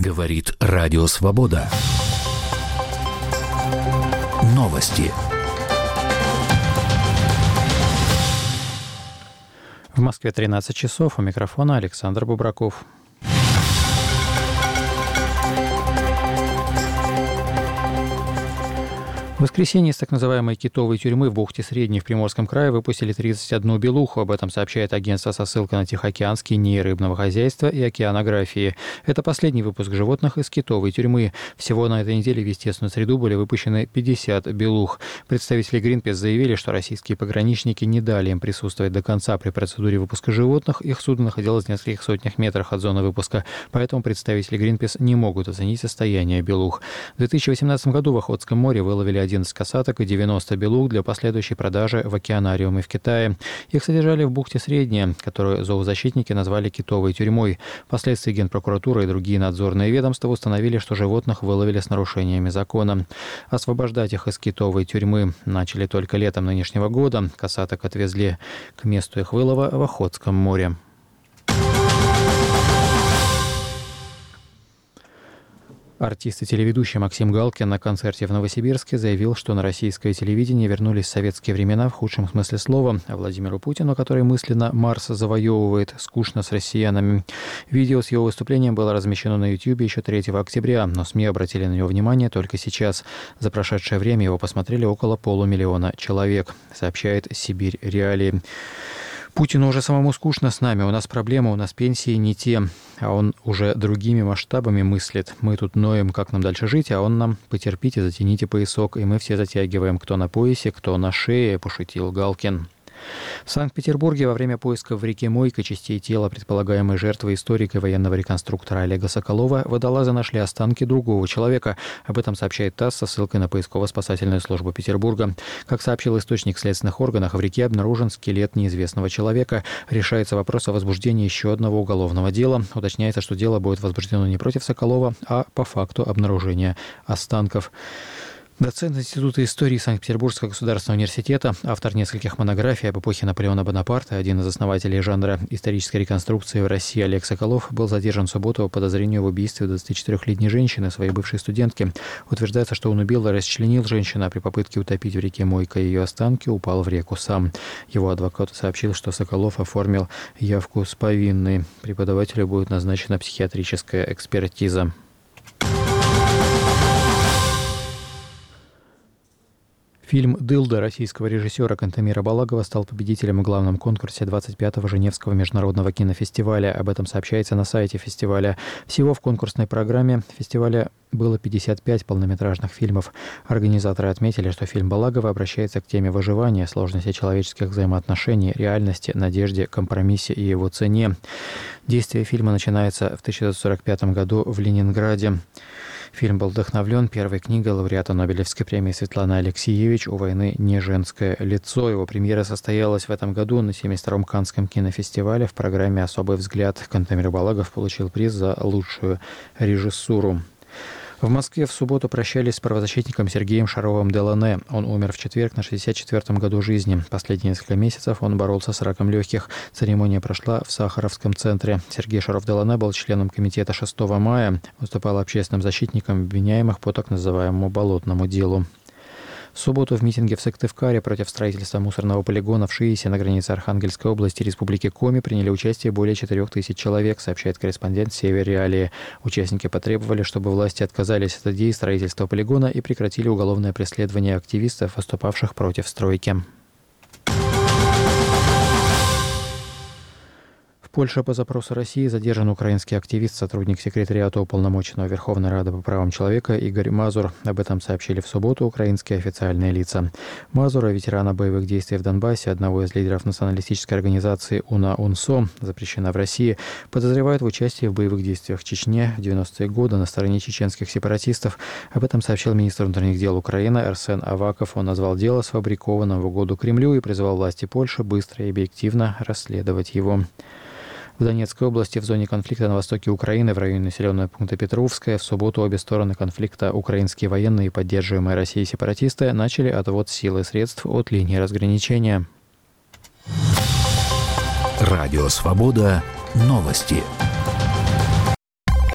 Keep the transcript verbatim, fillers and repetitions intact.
Говорит Радио Свобода. Новости. В Москве тринадцать часов. У микрофона Александр Бубраков. В воскресенье из так называемой китовой тюрьмы в бухте Средней в Приморском крае выпустили тридцать одну белуху. Об этом сообщает агентство со ссылкой на Тихоокеанский НИИ рыбного хозяйства и океанографии. Это последний выпуск животных из китовой тюрьмы. Всего на этой неделе в естественную среду были выпущены пятьдесят белух. Представители Greenpeace заявили, что российские пограничники не дали им присутствовать до конца при процедуре выпуска животных. Их судно находилось в нескольких сотнях метрах от зоны выпуска, поэтому представители Greenpeace не могут оценить состояние белух. В две тысячи восемнадцатом году в Охотском море выловили одиннадцать касаток и девяносто белух для последующей продажи в океанариумы в Китае. Их содержали в бухте Средняя, которую зоозащитники назвали китовой тюрьмой. Впоследствии Генпрокуратура и другие надзорные ведомства установили, что животных выловили с нарушениями закона. Освобождать их из китовой тюрьмы начали только летом нынешнего года. Касаток отвезли к месту их вылова в Охотском море. Артист и телеведущий Максим Галкин на концерте в Новосибирске заявил, что на российское телевидение вернулись советские времена в худшем смысле слова. А Владимиру Путину, который мысленно Марс завоевывает, скучно с россиянами. Видео с его выступлением было размещено на Ютьюбе еще третьего октября, но СМИ обратили на него внимание только сейчас. За прошедшее время его посмотрели около полумиллиона человек, сообщает Сибирь Реалии. Путину уже самому скучно с нами, у нас проблемы, у нас пенсии не те, а он уже другими масштабами мыслит. Мы тут ноем, как нам дальше жить, а он нам: потерпите, затяните поясок, и мы все затягиваем, кто на поясе, кто на шее, пошутил Галкин. В Санкт-Петербурге во время поисков в реке Мойка частей тела предполагаемой жертвы историка и военного реконструктора Олега Соколова водолазы нашли останки другого человека. Об этом сообщает ТАСС со ссылкой на поисково-спасательную службу Петербурга. Как сообщил источник в следственных органах, в реке обнаружен скелет неизвестного человека. Решается вопрос о возбуждении еще одного уголовного дела. Уточняется, что дело будет возбуждено не против Соколова, а по факту обнаружения останков. Доцент Института истории Санкт-Петербургского государственного университета, автор нескольких монографий об эпохе Наполеона Бонапарта, один из основателей жанра исторической реконструкции в России Олег Соколов был задержан в субботу по подозрению в убийстве двадцатичетырёхлетней женщины, своей бывшей студентки. Утверждается, что он убил и расчленил женщину, а при попытке утопить в реке Мойка ее останки упал в реку сам. Его адвокат сообщил, что Соколов оформил явку с повинной. Преподавателю будет назначена психиатрическая экспертиза. Фильм «Дылда» российского режиссера Кантемира Балагова стал победителем в главном конкурсе двадцать пятого Женевского международного кинофестиваля. Об этом сообщается на сайте фестиваля. Всего в конкурсной программе фестиваля было пятьдесят пять полнометражных фильмов. Организаторы отметили, что фильм Балагова обращается к теме выживания, сложности человеческих взаимоотношений, реальности, надежде, компромиссе и его цене. Действие фильма начинается в тысяча девятьсот сорок пятом году в Ленинграде. Фильм был вдохновлен первой книгой лауреата Нобелевской премии Светланы Алексиевич «У войны не женское лицо». Его премьера состоялась в этом году на семьдесят втором Каннском кинофестивале. В программе «Особый взгляд» Кантемир Балагов получил приз за лучшую режиссуру. В Москве в субботу прощались с правозащитником Сергеем Шаровым-Делане. Он умер в четверг на шестьдесят четвёртом году жизни. Последние несколько месяцев он боролся с раком легких. Церемония прошла в Сахаровском центре. Сергей Шаров-Делане был членом комитета шестого мая. Выступал общественным защитником обвиняемых по так называемому «болотному делу». В субботу в митинге в Сыктывкаре против строительства мусорного полигона в Шиисе на границе Архангельской области и Республики Коми приняли участие более четырех тысяч человек, сообщает корреспондент Север Реалии. Участники потребовали, чтобы власти отказались от идеи строительства полигона и прекратили уголовное преследование активистов, выступавших против стройки. В Польше по запросу России задержан украинский активист, сотрудник секретариата Уполномоченного Верховной Рады по правам человека Игорь Мазур. Об этом сообщили в субботу украинские официальные лица. Мазура, ветерана боевых действий в Донбассе, одного из лидеров националистической организации УНА-УНСО, запрещена в России, подозревают в участии в боевых действиях в Чечне в девяностые годы на стороне чеченских сепаратистов. Об этом сообщил министр внутренних дел Украины Арсен Аваков. Он назвал дело сфабрикованным в угоду Кремлю и призвал власти Польши быстро и объективно расследовать его. В Донецкой области в зоне конфликта на востоке Украины в районе населенного пункта Петровская в субботу обе стороны конфликта, украинские военные и поддерживаемые Россией сепаратисты, начали отвод сил и средств от линии разграничения. Радио «Свобода». Новости.